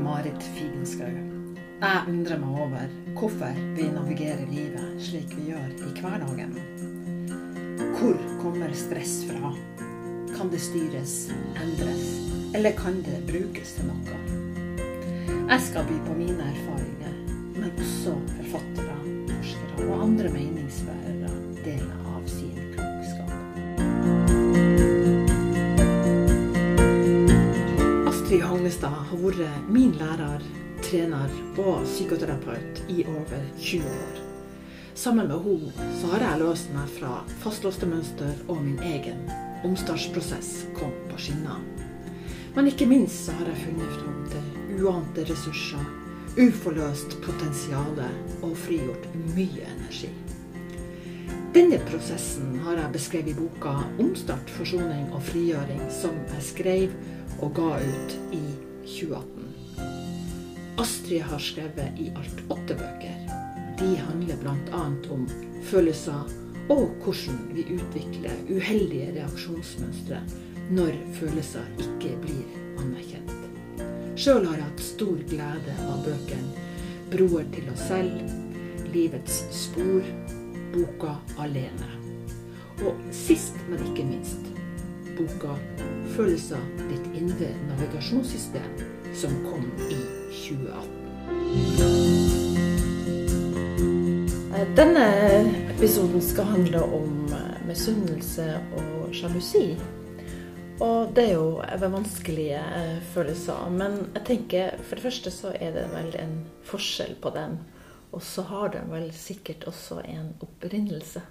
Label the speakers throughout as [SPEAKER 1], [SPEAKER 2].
[SPEAKER 1] Marit Figenschou. Jeg undrer meg over hvorfor vi navigerer livet slik vi gjør i hverdagen. Hvor kommer stress fra? Kan det styres, endres, eller kan det brukes til noe? Jeg skal by på mine erfaringer, men også forfattere, forskere og andre meningsbærere deler av sin klokskap. Astrid Hagnestad har vært min lærer, trener og psykoterapeut i over 20 år. Sammen med henne så har jeg løst meg fra fastlåste mønster, og min egen omstartsprosess kom på skinner. Men ikke minst så har jeg funnet frem til uante ressurser, uforløst potensiale og frigjort mye energi. Denne prosessen har jeg beskrevet i boka Omstart, forsoning og frigjøring, som jeg skrev og ga ut i 2018. Astrid har skrevet i alt 8 bøker. De handler blant annet om følelser og hvordan vi utvikler uheldige reaksjonsmønstre når følelser ikke blir anerkjent. Selv har jeg hatt stor glede av bøkene Broer til oss selv, Livets spor, boka Alene. Og sist, men ikke minst, boka Følelser, ditt indre navigasjonssystem, som kom i 2018. Denne episoden skal handle om misunnelse og sjalusi. Og det er jo vanskelige følelser, men jeg tenker for det første så er det vel en forskjell på dem, og så har den vel sikkert også en opprinnelse.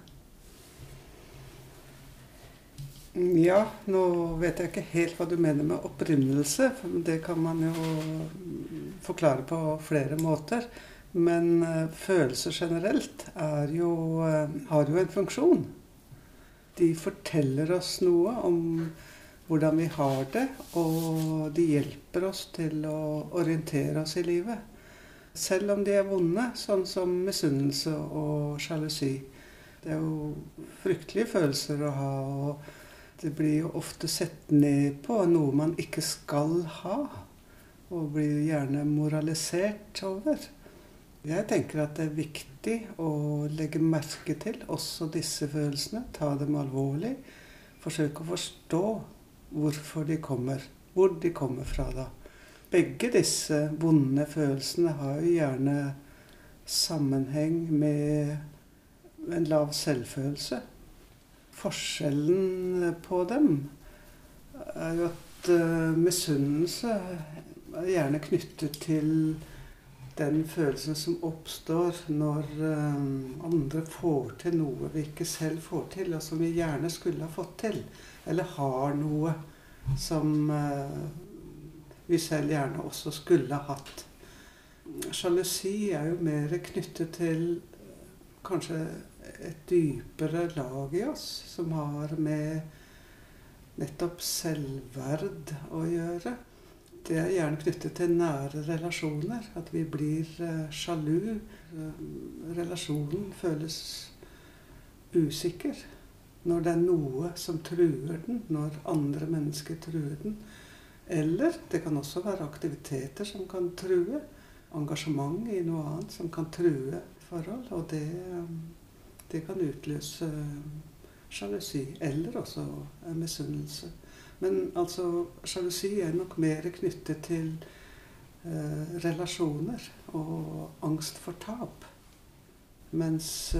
[SPEAKER 2] Ja, nå vet jeg ikke helt hva du mener med opprinnelse, for det kan man jo forklare på flere måter. Men følelser generelt har jo en funksjon. De forteller oss noe om hvordan vi har det, og de hjelper oss til å orientere oss i livet. Selv om de er vonde, sånn som misunnelse og sjalusi. Det er jo fryktelige følelser å ha, og det blir jo ofte sett ned på noe man ikke skal ha, og blir gjerne moralisert over. Jeg tenker at det er viktig å legge merke til også disse følelsene, ta dem alvorlig, forsøke å forstå hvorfor de kommer, hvor de kommer fra da. Begge disse vonde følelsene har jo gjerne sammenheng med en lav selvfølelse. Forskjellen på dem er jo at misunnelse er gjerne knyttet til den følelsen som oppstår når andre får til noe vi ikke selv får til, og som vi gjerne skulle ha fått til, eller har noe som vi selv gjerne også skulle ha hatt. Sjalusi er jo mer knyttet til kanskje et dypere lag i oss, som har med nettopp selvverd å gjøre. Det er gjerne knyttet til nære relasjoner, at vi blir sjalu. Relasjonen føles usikker når det er noe som truer den, når andre mennesker truer den. Eller det kan også være aktiviteter som kan true, engasjement i noe annet som kan true forhold, og det kan utløse sjalusi, eller også misunnelse. Men altså, sjalusi er nok mer knyttet til relasjoner og angst for tap. Mens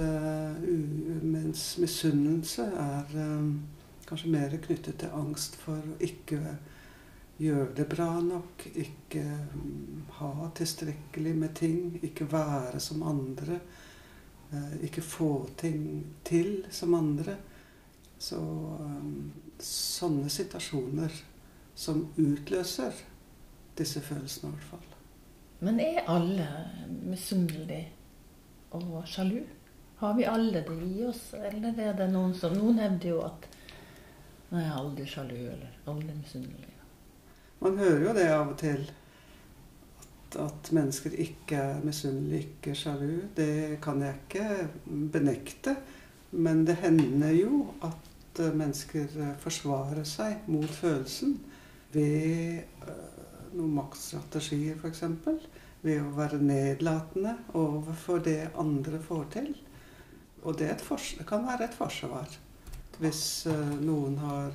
[SPEAKER 2] misunnelse er kanskje mer knyttet til angst for å ikke gjøre det bra nok, ikke ha tilstrekkelig med ting, ikke være som andre, ikke få ting til som andre. Så sånne situasjoner som utløser disse følelsene i hvert fall.
[SPEAKER 1] Men er alle misunnelige og sjalu? Har vi alle det i oss? Eller er det noen hevder jo at nei, jeg er aldri sjalu, eller aldri misunnelig?
[SPEAKER 2] Man hører jo det av og til, at mennesker ikke er misunnelige, ikke sjalu. Det kan jeg ikke benekte, men det hender jo at mennesker forsvarer seg mot følelsen ved noen maktstrategier for eksempel, ved å være nedlatende overfor det andre får til. Og det kan være et forsvar. Hvis noen har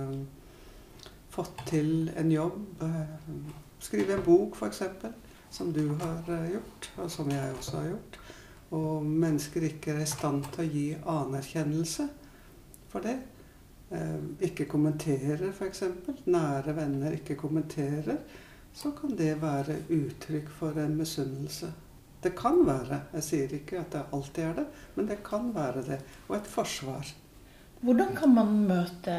[SPEAKER 2] fått til en jobb, skrive en bok for eksempel, som du har gjort, og som jeg også har gjort, og mennesker ikke er i stand til å gi anerkjennelse for det, ikke kommenterer for eksempel, nære venner ikke kommenterer, så kan det være uttrykk for en misunnelse. Det kan være, jeg sier ikke at det alltid er det, men det kan være det, og et forsvar.
[SPEAKER 1] Hvordan kan man møte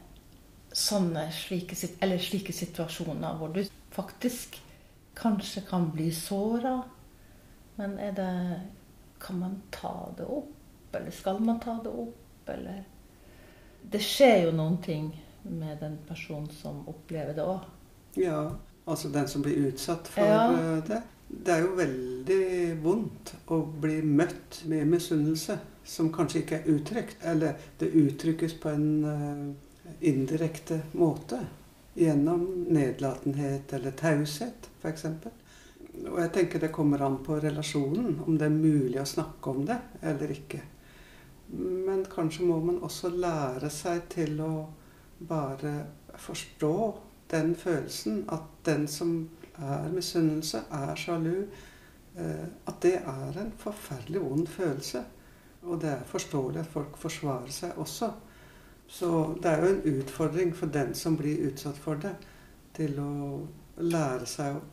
[SPEAKER 1] slike situasjoner hvor du faktisk kanskje kan bli såret, men kan man ta det opp, eller skal man ta det opp, eller... Det skjer jo noen ting med den personen som opplever det også.
[SPEAKER 2] Ja, altså den som blir utsatt for det. Det er jo veldig vondt å bli møtt med misunnelse, som kanskje ikke er uttrykt, eller det uttrykkes på en indirekte måte, gjennom nedlatenhet eller taushet, for eksempel. Og jeg tenker det kommer an på relasjonen, om det er mulig å snakke om det eller ikke. Men kanskje må man også lære seg til å bare forstå den følelsen, at den som er misunnelse, er sjalu, at det er en forferdelig vond følelse. Og det er forståelig at folk forsvarer seg også. Så det er jo en utfordring for den som blir utsatt for det, til å lære seg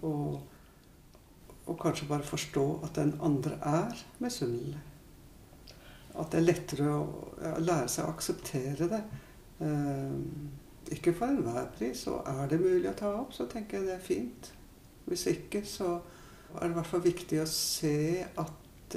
[SPEAKER 2] å kanskje bare forstå at den andre er misunnelig. At det er lettere å lære seg å akseptere det. Ikke for enhver pris, og er det mulig å ta opp, så tenker jeg det er fint. Hvis ikke, så er det i hvert fall viktig å se at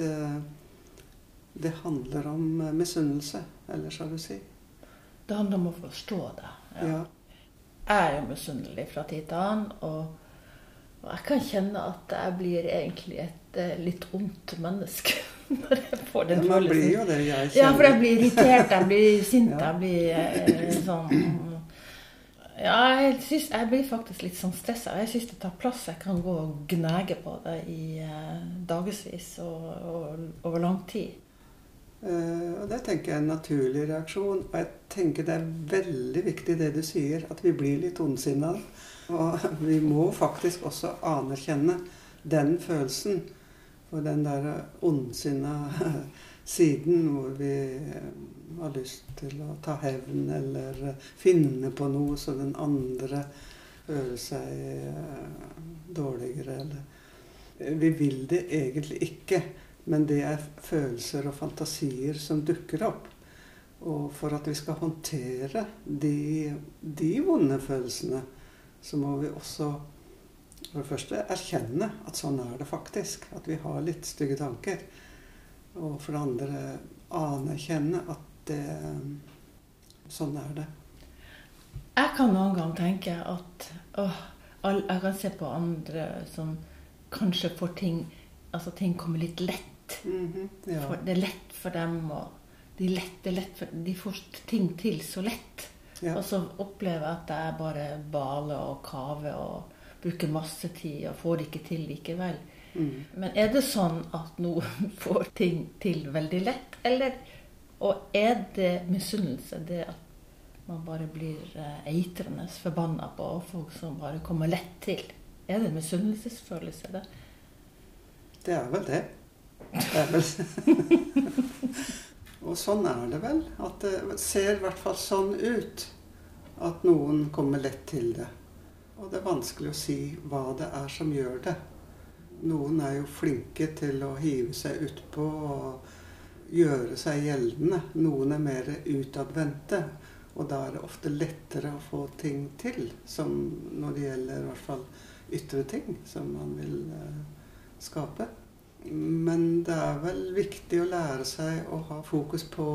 [SPEAKER 2] det handler om misunnelse, eller skal du si.
[SPEAKER 1] Det handler om å forstå det.
[SPEAKER 2] Ja.
[SPEAKER 1] Jeg er jo misunnelig fra tid til annen, og jeg kan kjenne at jeg blir egentlig et litt ondt menneske når jeg får den følelsen.
[SPEAKER 2] Man blir jo det, jeg kjenner.
[SPEAKER 1] Ja, for jeg blir irritert, jeg blir sint, jeg blir sånn... Ja, jeg blir faktisk litt sånn stresset. Jeg synes det tar plass. Jeg kan gå og gnage på det i dagesvis og over lang tid.
[SPEAKER 2] Og det tenker jeg er en naturlig reaksjon. Og jeg tenker det er veldig viktig det du sier, at vi blir litt ondsinnede. Og vi må faktisk også anerkjenne den følelsen. Og den der ondsinnede siden hvor vi har lyst til å ta hevn eller finne på noe så den andre føler seg dårligere. Vi vil det egentlig ikke, men det er følelser og fantasier som dukker opp. Og for at vi skal håndtere de vonde følelsene, så må vi også for det første erkjenne at sånn er det faktisk, at vi har litt stygge tanker. Og for det andre anerkjenne at sånn er det.
[SPEAKER 1] Jeg kan noen gang tenke at jeg kan se på andre som kanskje får ting kommer litt lett.
[SPEAKER 2] Ja.
[SPEAKER 1] For det er lett for dem, og de får ting til så lett. Ja. Og så opplever jeg at jeg bare baler og kaver og bruker masse tid og får ikke til likevel. Men er det sånn at noen får ting til veldig lett, og er det misunnelse, det at man bare blir eitrende forbannet på folk som bare kommer lett til? Er det en misunnelsesfølelse, det?
[SPEAKER 2] Det er vel det. Det er vel. Og sånn er det vel, at det ser i hvert fall sånn ut, at noen kommer lett til det. Og det er vanskelig å si hva det er som gjør det. Noen er jo flinke til å hive seg utpå og gjøre seg gjeldende. Noen er mer utadvendte, og da er det ofte lettere å få ting til, som når det gjelder i hvert fall ytre ting som man vil skape. Men det er vel viktig å lære seg å ha fokus på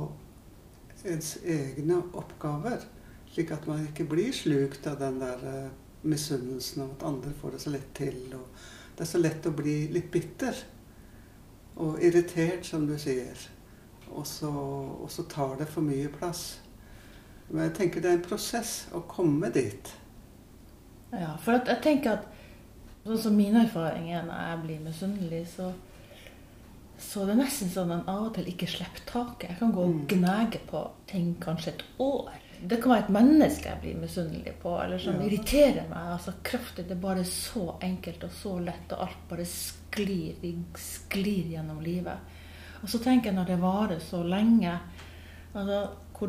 [SPEAKER 2] ens egne oppgaver, slik at man ikke blir slukt av den der misunnelsen av at andre får det så lett til. Og det er så lett å bli litt bitter og irritert, som du sier. Og så tar det for mye plass. Men jeg tenker det er en prosess å komme dit.
[SPEAKER 1] Ja, for jeg tenker at sånn som min erfaring er når jeg blir misunnelig, så det er nesten sånn at av og til ikke slipper taket. Jeg kan gå og gnage på ting kanskje et år. Det kan være et menneske jeg blir misunnelig på, eller som irriterer meg altså kraftig. Det er bare så enkelt og så lett, og alt bare sklir gjennom livet. Og så tenker jeg når det varer så lenge, altså,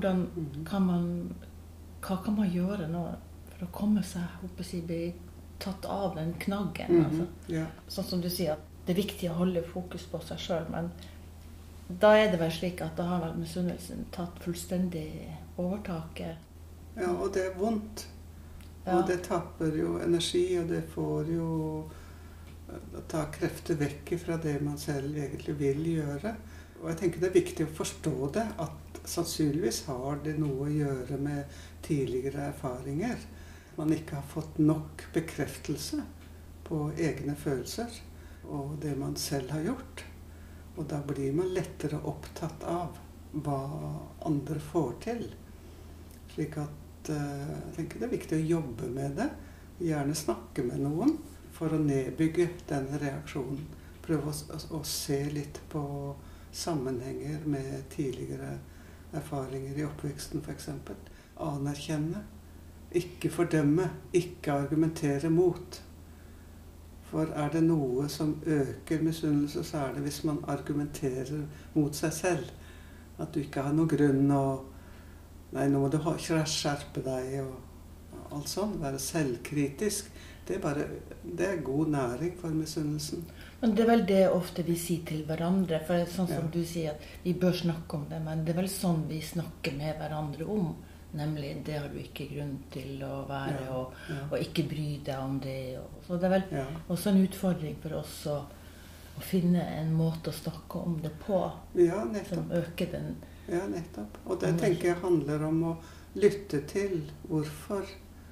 [SPEAKER 1] hva kan man gjøre nå for å komme seg, bli tatt av den knaggen? Altså. Sånn som du sier, at det er viktig å holde fokus på seg selv, men da er det vel slik at da har vel misunnelsen tatt fullstendig overtaket.
[SPEAKER 2] Ja, og det er vondt. Og det tapper jo energi, og det får jo ta krefter vekk fra det man selv egentlig vil gjøre. Og jeg tenker det er viktig å forstå det, at sannsynligvis har det noe å gjøre med tidligere erfaringer. Man ikke har fått nok bekreftelse på egne følelser og det man selv har gjort. Og da blir man lettere opptatt av hva andre får til. Slik at jeg tenker det er viktig å jobbe med det. Gjerne snakke med noen for å nedbygge den reaksjonen. Prøve å se litt på sammenhenger med tidligere erfaringer i oppveksten for eksempel. Anerkjenne, ikke fordømme, ikke argumentere mot. For er det noe som øker misunnelse, så er det hvis man argumenterer mot seg selv. At du ikke har noen grunn å nei, nå må du skjerpe deg og alt sånt. Være selvkritisk. Det er god næring for misunnelsen.
[SPEAKER 1] Men det er vel det ofte vi sier til hverandre. For sånn som du sier at vi bør snakke om det, men det er vel sånn vi snakker med hverandre om. Nemlig, det har du ikke grunn til å være, og ikke bry deg om det. Så det er vel også en utfordring for oss å finne en måte å snakke om det på, som øker den.
[SPEAKER 2] Ja, nettopp. Og det tenker jeg handler om å lytte til hvorfor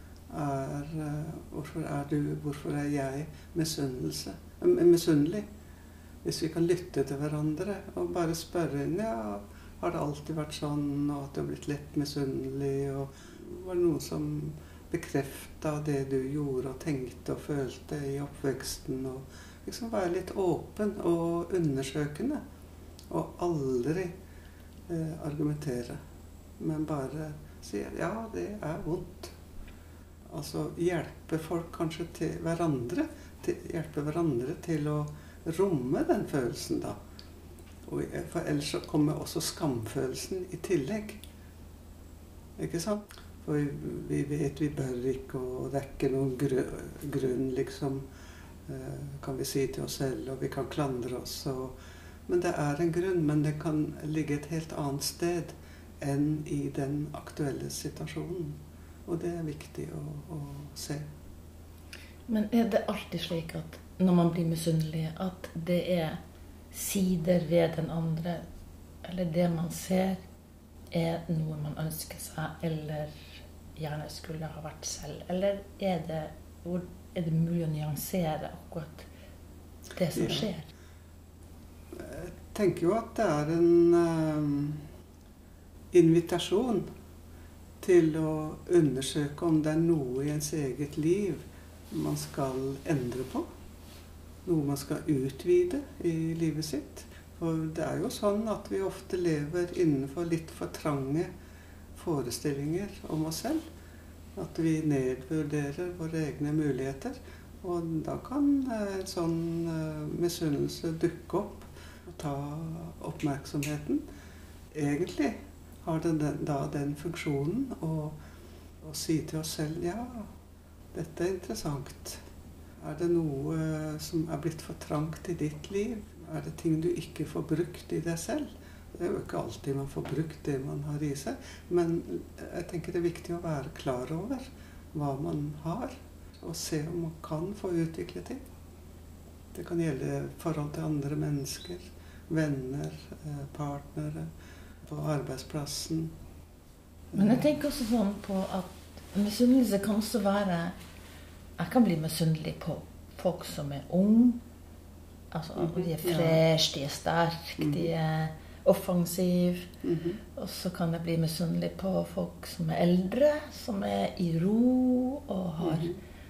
[SPEAKER 2] er jeg misunnelig? Hvis vi kan lytte til hverandre og bare spørre har det alltid vært sånn, og at du har blitt lett misunnelig, og var det noen som bekreftet det du gjorde og tenkte og følte i oppveksten, og liksom være litt åpen og undersøkende, og aldri argumentere, men bare si ja, det er vondt. Altså hjelpe folk kanskje til hverandre, til å romme den følelsen da. For ellers så kommer også skamfølelsen i tillegg. Ikke sant? For vi vet vi bør ikke, og det er ikke noen grunn, liksom, kan vi si til oss selv, og vi kan klandre oss. Men det er en grunn, men det kan ligge et helt annet sted enn i den aktuelle situasjonen. Og det er viktig å se.
[SPEAKER 1] Men er det alltid slik at når man blir misunnelig, at det er sider ved den andre, eller det man ser, er noe man ønsker seg, eller gjerne skulle ha vært selv? Eller er det mulig å nyansere akkurat det som skjer?
[SPEAKER 2] Jeg tenker jo at det er en invitasjon til å undersøke om det er noe i ens eget liv man skal endre på. Noe man skal utvide i livet sitt. For det er jo sånn at vi ofte lever innenfor litt for trange forestillinger om oss selv. At vi nedvurderer våre egne muligheter. Og da kan en sånn misunnelse dukke opp og ta oppmerksomheten. Egentlig har det da den funksjonen å si til oss selv, ja, dette er interessant. Er det noe som er blitt for trangt i ditt liv? Er det ting du ikke får brukt i deg selv? Det er jo ikke alltid man får brukt det man har i seg, men jeg tenker det er viktig å være klar over hva man har, og se om man kan få utvikle ting. Det kan gjelde forhold til andre mennesker, venner, partnere, på arbeidsplassen.
[SPEAKER 1] Men jeg tenker også sånn på at misunnelse kan også være, jeg kan bli misunnelig på folk som er unge, altså de er fresh, de er sterke, de er offensiv, og så kan jeg bli misunnelig på folk som er eldre, som er i ro og har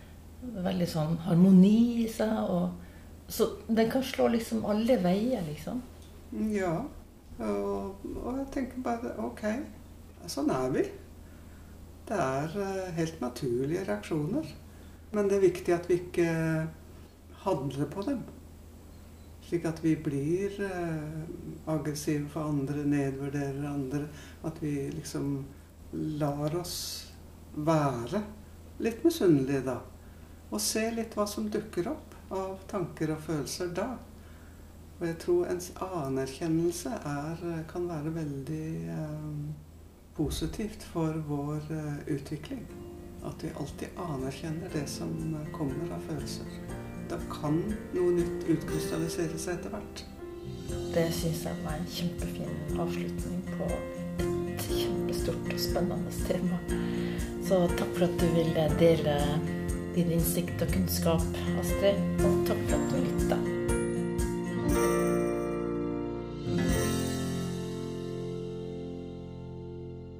[SPEAKER 3] veldig sånn harmoni i seg, så den kan slå liksom alle veier, liksom.
[SPEAKER 2] Ja, og jeg tenker bare, ok, sånn vi. Det helt naturlige reaksjoner. Men det viktig at vi ikke handler på dem. Slik at vi blir aggressive for andre, nedvurderer andre. At vi liksom lar oss være litt misunnelige da. Og se litt hva som dukker opp av tanker og følelser da. Og jeg tror ens anerkjennelse kan være veldig positivt for vår utvikling. At vi alltid anerkjenner det som kommer av følelser. Da kan noe nytt utkrystallisere seg etter hvert.
[SPEAKER 3] Det synes jeg var en kjempefin avslutning på et kjempestort og spennende tema. Så takk for at du ville dele din innsikt og kunnskap, Astrid. Og takk for at